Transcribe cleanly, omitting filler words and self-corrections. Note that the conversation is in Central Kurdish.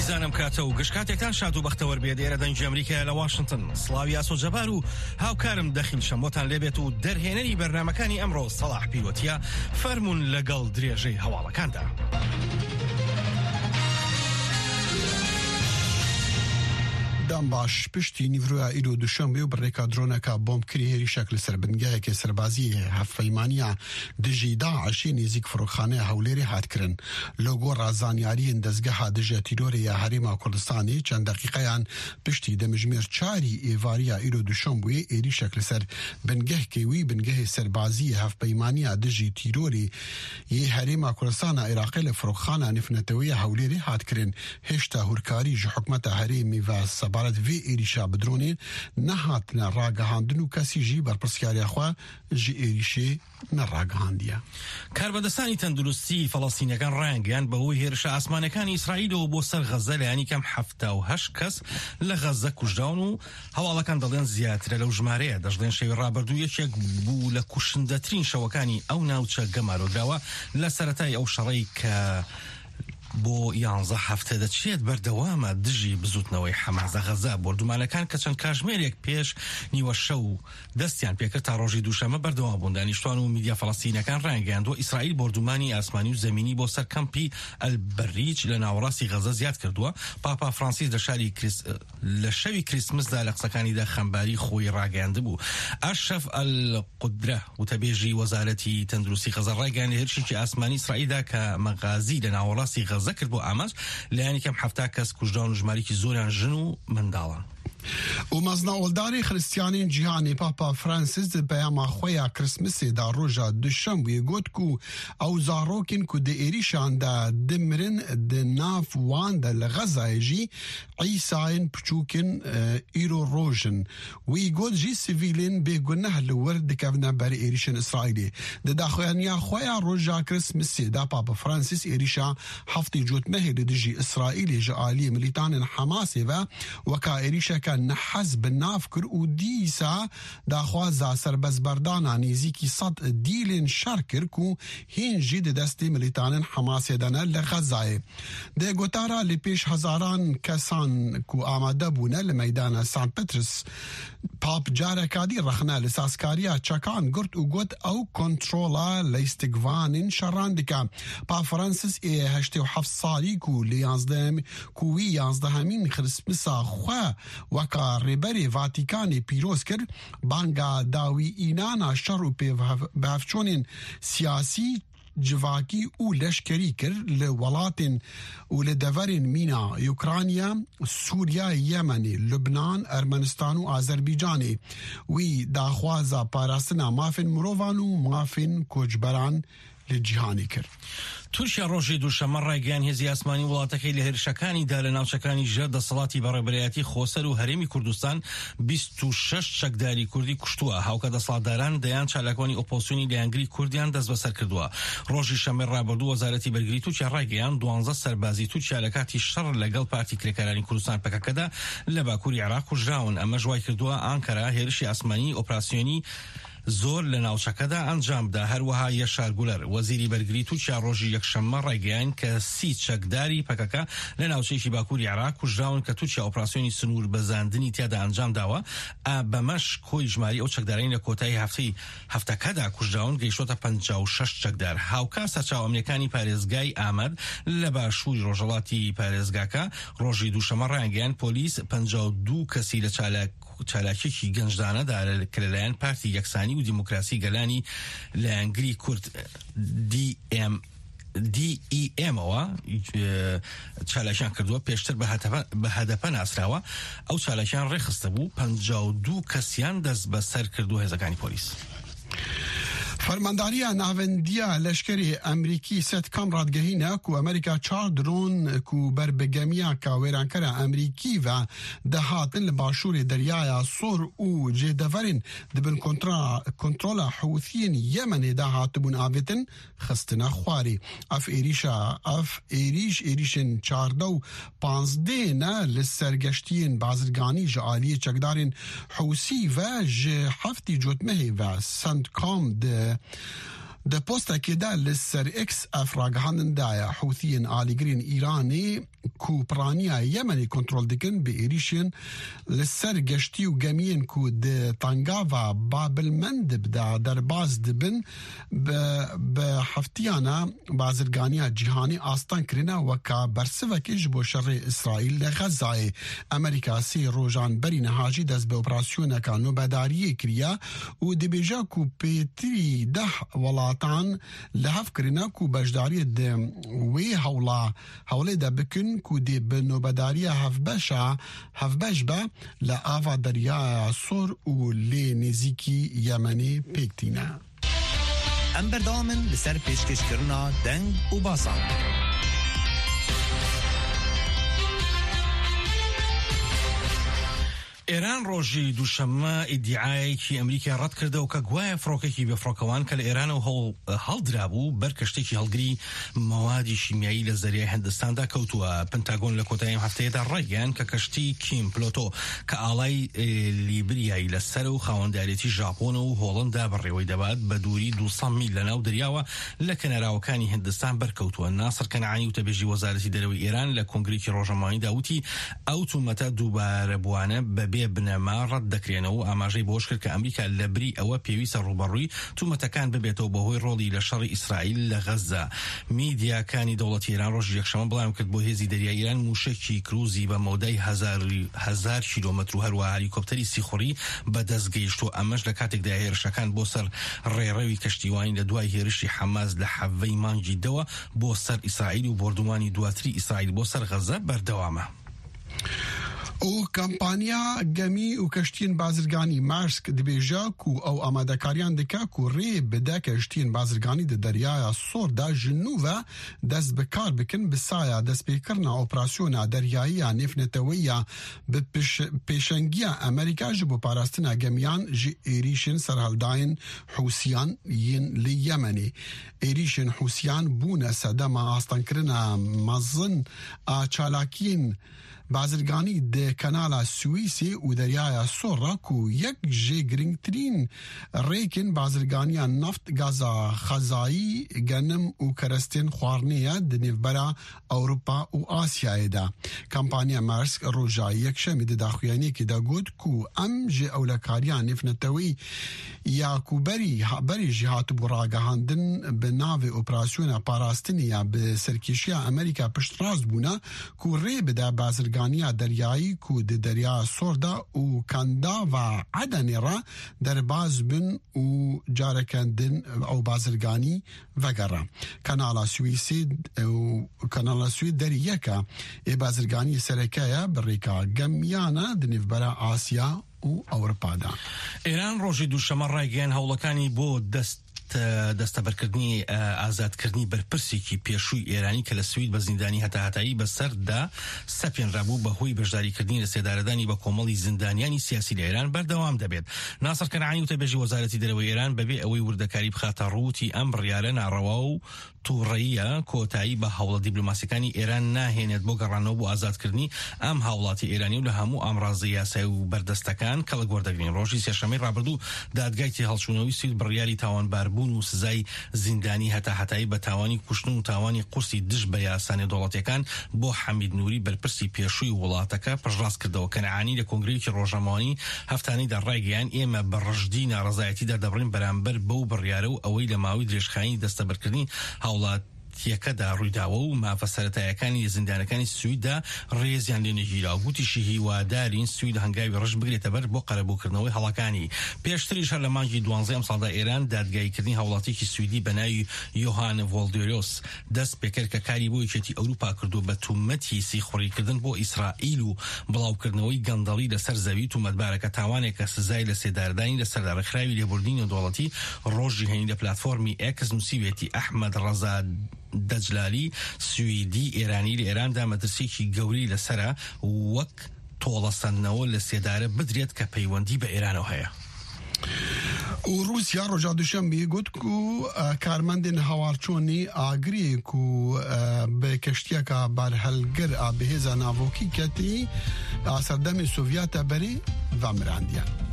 بیزانم کاتە و گشتکاتێکتان شاد و بەختەوەر بێت ئێرە دەنگی ئەمریکا لە واشنگتن. سڵاوی ئاسۆجەبار و هاوکارم دەخیل شەمۆتان لێبێت و دەرهێنەری بەرنامەکانی ئەمڕۆ سەلاح پیرۆتیە فەرمون لەگەڵ درێژەی هەواڵەکاندا. دام باش پشتی نیڤرویا ئیرۆ دوشەمبێ و بڕێکا درۆنەکە بۆمبکری هێریشەک لەسەر بنگایەکی سەربازی هەفپەیمانیە دژی داعشی نێزیک فڕۆخانەیە هەولێرێ هاتکردن. لۆگۆ ڕازانیاریین دەستگەها دژە تیرۆرەیە هەرێما کوردستانی چەند دەقیقەیان پشتی دەمژمێر چاری ئێواریە ئیرۆ دوشەمبێ ئێریشەک لەسەر بنگەهکەوی بنگەهی سەربازی هەفپەیمانیە دژی تیرۆری یێ هەرێما کوردستانە عێراقی لە فڕۆخانە نفنەتەوەیە هەولێرێ هاتکردن. هێشتا هورکاری ژ حکومەتە هەرێمی و سەبارەت vê êrîşa bi dronên nehatine ragihandin û kesî jî berpirsiyariya xwe ji êrîşê neragihandiye. کاربەدەستانی تەندروستی فەڵەستینیەکان ڕایانگەیاند بەهۆی هێرشە ئاسمانەکانی ئیسرائیلەوە بۆ سەر غەزە لەیانی کەم 78 کەس لە غەزە کوژراون و هەواڵەکان دەڵێن زیاترە لەو ژمارەیە. دەژڵێن شەوی ڕابردوو یەکێک بوو لە کوشندەترین شەوەکانی ئەو ناوچە گەمارۆدراوە لە سەرەتای ئەو شەڕەی کە بۆ 11 هەفتە دەچێت بەردەوامە دژی بزوتنەوەی حەماس لە غەزە. بردومانەکان کە چەند کاتژمێرێک پێش نیوە شەو دەستیان پێکرد تا ڕۆژی دووشەمە بەردەوام بوون. دانیشتوان و میدیا فەڵەستینیەکان ڕایانگەیاندوە ئیسرائیل بردومانی ئاسمانی و زەمینی بۆ سەر کەمپی ئەلبەریج لە ناوەڕاستی غەزە زیاد کردووە. پاپا فرانسیس لە شەوی کریسمسدا لە قسەکانیدا خەمباری خۆی ڕاگەیاندبوو. ئەشرەف ئەلقودرە وتەبێژی وەزارەتی تەندروستی غەزە ڕایگەیاند هێرشێکی ئاسمانی ئیسرائیلدا کە مەغازی لە ناوەڕاستی غەزە کرد بۆ ئاماژ لەیانی کەم 70 کەس کوژراون و ژمارەیەکی زۆریان ژن و منداڵان. و مەزنەوەلداری خریستیانین جیهانی پاپا فرانسیس بەیاما خۆیا کریسمسێدا ڕۆژە دوشەمبێ گوت و ئەو زارۆکین و دە ئێریشاندا دمرن دە ناف واندا لە غەزایژی عیساین پچووکن ئیرۆ ڕۆژن وی گوت ژی سیڤیلین بێگونەه لە وەر دکەونە بەر ئێریشن ئیسرائیلێ دەداخۆیانیا خۆیا ڕۆژە کریسمسێدا پاپا فرانسیس ئێریشا هەفتی جوتمەهێ لە دژی ئیسرائیلێ ژە ئالی ملیتانن حەماسێڤە وەکا ئێریشەکە نەحەز بناف کرد و دیسا داخوازا سربەزبەردانە نێزیکی 100 دیلên شەر کرد و هین jî di destê milîtanên Hamasê de ne li Xezayê. Dê gotara li pêş hezaran kesan ku amade bûne li meydana St. Petrus pap carekadî rexne li sazkariya çekan girt û got ew kontrola lêstigvanên şerran dike. Pap Francis ê 87 salî ku li 11 ku wî 11 Xrismisa xwe weka rêberê Vatikanê pîroz kir banga dawî înana şer û pêvhevçonên siyasî civakî û leşkerî kir li welatên û li deverên mîna Ukrayna, Sûriya, Yemenê, Lübnan, Ermenistan û Azerbaycanê. Wî daxwaza parastina mafên mirovan û mafên koçberan li cîhanê kir. تورکیا ڕۆژی دووشەمە ڕایگەیاند هێزی ئاسمانی وڵاتەکەی لە هێرشەکانیدا لە ناوچەکانی ژێر دەسەڵاتی بەڕێبەرایەتی خۆسەر و هەرێمی کوردستان 26 چەکداری کوردی کوشتووە. هاوکە دەسەڵاتداران دەیان چالاکوانی ئۆپۆزیسیۆنی لایەنگری کوردیان دەست بەسەر کردووە. ڕۆژی شەمەی ڕابردوو وەزارەتی بەرگری تورکیا ڕایگەیاند 12 سەربازی تورکیا لە کاتی شەڕ لەگەڵ پارتی کرێکارانی کوردستان پەکەکەدا لە باکووری عێراق کوژراون. ئەمە ژوای کردووە ئانکارا هێرشی ئاسمانی ئۆپراسیۆنی زۆر لە ناوچەکەدا ئەنجامدا. هەروەها یەشار گولەر وەزیری بەرگری تورکیا ڕۆژی یەکشەممە ڕایگەیاند کە 30 چەکداری پەکەکە لە ناوچەیەکی باکووری عێراق کوژراون کە تورکیا ئۆپراسیۆنی سنوور بەزاندنی تیادا ئەنجام داوە. بەمەش کۆی ژماری ئەو چەکدارانی لە کۆتایی هەفتەکەدا کوژراون گەیشتۆتە 56 چەکدار. هاوکە سەرچاو ئەمریکانی پارێزگای ئامەد لە باشووری ڕۆژهەڵاتی پارێزگاکە ڕۆژی دووشەمە ڕایگەیاند پۆلیس 52 کەسی لە چالاکیێکی گەنجدانەدا کە لەلایەن پارتی یەکسانی و دیموکراسی گەلانی لایەنگری کورد DEM-ەوە چالاکیان کردووە پێشتر بە هەدەپە ناسراوە. ئەو چالاکیان ڕێخستە بوو 52 کەسیان دەست بەسەر کردو هێزەکانی پۆلیس. فەرمانداریە ناوەندیە لەشکری ئەمریکی سێت کەم ڕادگەهینە و ئەمریکا 4 درۆن و بربەگەمیە کە وێرانکەرە ئەمریکی و دەهاتن لە باشووری دەریایە سۆر و جێدەڤەرین دبن کۆنترۆلە حوثیین یەمەنێدا هاتبوون ئاوێتن خستنە خواری. ئەف ئێریشên 14 و 15 li sergeştiyên bazirganî ji aliyê çekdarên Hûsî ve ji hefti cotmehê ve Sentcom de د پوستا كده للسر اكس افراغهان دايا حوثيين آليغرين ايراني كو برانيا يمني كنترول دكن بإيريشين للسر قشتي وقامين كو د طنقافا باب المندب دا درباز دبن بحفتيانا بازرقانيا جيهاني آستان كرينا وكا برسفك اجبو شر إسرائيل لغزة أمريكا سي روجان بري نهاجي دز بأوبراسيونا كانو بداريه كريا ودبيجا كو بيتري ده ولاتان لهف كرينا كو بجداري د وي هولا دا بكن كو دي بنوبداريه هف بشبا لآفا دريا صور و لي نزيكي يمني بيكتينا ام بردامن لسر پیشکش کرنا دنگ و باسان ایران ڕۆژی دووشەممە ئیدعایەکی ئەمریکا ڕەت کردەوە کە گوایە فڕۆکێکی بێفڕۆکەوان کە لە ئێران و هەڵدرابوو بەر کەشتێکی هەڵگری مەوادی شیمیایی لە زەریای هەندستاندا کەوتووە. پنتاگۆن لە کۆتاییم هەفتەیەدا ڕایگەیاند کە کەشتی کیم پلۆتۆ کە ئاڵای لیبریایی لەسەر و خاوەندارێتی ژاپۆن و هۆڵندا بەڕێوەی دەبات بە دووری 200 میل لەناو دەریاوە لە کەناراوەکانی هەندستان بەرکەوتووە. ناسر کەنعانی وتەبێژی وەزارەتی دەرەوەی ئێران لە کۆنگرێکی ڕۆژەمانی داوتی ئەو تومەتە دووبارەبووانە بەبێ بنەما ڕەت دەکرێنەوە و ئاماژەی بۆش کرد کە ئەمریکا لە بری ئەوە پێویستە ڕوبەڕووی تومەتەکان ببێتەوە بەهۆی ڕۆڵی لە شەڕی ئیسرائیل لە غەزە. میدیاکانی دەوڵەتی ئێران ڕۆژی یەکشەمە بڵاوی کرد بۆ هێزی دەریای ئێران موشکی کروزی بە مەودای 1000 کیلۆمەتر و هەروەها هەلیکۆپتەری سیخوڕی بەدەستگەیشت و ئەمەش لە کاتێکدا هێرشەکان بۆ سەر ڕێڕەوی کەشتیوانی لە دوای هێرشی حەماس لە حەڤەی مانگی دەوە بۆ سەر ئیسرائیل و بردومانی دواتری ئیسرائیل بۆ سەر غەزە بەردەوامە. او کمپانیا گمی و کشتین بازرگانی مارسک دبیجا کو او آمادکاریان دکا کو ری بده کشتین بازرگانی د دریای سور دا جنوبا دست بکار بکن بسایا دست بکرنا اپراسیونا دریایی نفنتویا به پیشنگیا امریکا جبو پاراستنا گمیان جی ایریشن سرهلداین حوسیان ین لیمنی ایریشن حوسیان بونه سدما آستان کرنا مزن چالاکین بازرگانی د کانالا سوئیسی و دریای سور کو یک جی گرینگترین ریکن بازرگانی نفت گازا خزایی گنم و کرستین خوارنیه د نوبرا اوروپا و آسیای دا. کمپانیا مارسک روژا یک شمی د داخویانی که دا گود کو ام جی اولکاریان نفنتوی یا کو بری جهات براغهاندن به ناو اپراسیون پاراستنیا به سرکشی امریکا پشت راز بونا کو ری بده بازرگانی دریایی کو د دریا سوردا و کندا و عدن را در باز بن و جارکندن او بازرگانی وگرا. کانالا سوئیسی دریکا ای بازرگانی سرکایا بریکا گمیانا دنیف برا آسیا و ئەوروپا دا. ئێران ڕۆژی دووشەمە ڕایگەیاند هەوڵەکانی بۆ دەستەبەرکردنی ئازادکردنی بەرپرسێکی پێشووی ئێرانی کە لە سوید بە زیندانی هەتاهەتایی بەسەردا سەپێنرابوو بەهۆی بەشداریکردنی لە سێدارەدانی بە کۆمەڵی زیندانیانی سیاسی لە ئێران بەردەوام دەبێت. ناسر کەنعانی وتەبێژی وەزارەتی دەرەوەی ئێران بەبێ ئەوەی وردەکاری بخاتە ڕووتی ئەم بڕیارە ناڕەوا و تووڕەیە کۆتایی بە هەوڵە دیبلۆماسیەکانی ئێران ناهێنێت بۆ گەڕانەوە بۆ ئازادکردنی ئەم هاوڵاتی ئێرانی و لە هەموو ئامڕازی یاسایی و بەردەستەکان کە لە گۆردەگرین. ڕۆژی سێشەمەی ڕابردوو دادگای تێهەڵچوونەوەی سوید بڕیاری تاوانباربوون و سزای زیندانی هەتاهەتایی بە تاوانی کوشتن و تاوانی قورسی دژ بە یاسانە دەوڵەتیەکان بۆ حەمید نووری بەرپرسی پێشووی وڵاتەکە پشتڕاست کردەوە. کەنعانی لە کۆنگرەیەکی ڕۆژەمانی هەفتانەیدا ڕایگەیاند ئێمە بە ڕژدی ناڕەزایەتیدا دەبڕین بەرامبەر بەو بڕیارە و ئەوەی لە ماوەی درێژخایی دەستەبەرکردنی هاوڵاتیەکەدا ڕوویداوە و مافە سەرەتایەکانی زیندانەکانی سویددا ڕێزیان لێ نەگیرا و گوتیشی هیوادارین سوید هەنگاوی ڕژ بگرێتە بەر بۆ قەرەبووکردنەوەی هەڵەکانی. پێشتریش هەر لە مانگی 12 ئەم ساڵدا ئێران دادگایکردنی هاوڵاتیەکی سویدی بە ناوی یۆهان ڤۆڵدۆریۆس دەست پێکرد کە کاری بۆ یەکێتی ئەوروپا کردو بە تومەتی سیخوڕیکردن بۆ ئیسرائیل و بڵاوکردنەوەی گەندەڵی لەسەر زەوی تومەتبارەکە تاوانێکە سزای لە سێداردانی لەسەر داڕێکخراوی لێبوردنی نێودەوڵەتی ڕۆژی هەینی لە پلاتفۆرمی ئێکس نووسیوێتی ئەحمەد ڕەزا دەجلالی سویدی ئێرانی لە ئێراندا مەترسێکی گەوری لەسرە وەک تۆڵەسەندنەوە لە سێدارە بدرێت کە پەیوەندی بە ئێرانەوە هەیە. و روسیا ڕۆژا دووشەمبێ گوت کو کارمەندên هاوارچۆنی ئاگرێ کو بە کەشتیەکە بارهەلگر بەهێزە ناڤۆکی کەتی ئاسەردەمی سۆڤیاتە بەرێ ڤەمراندیان.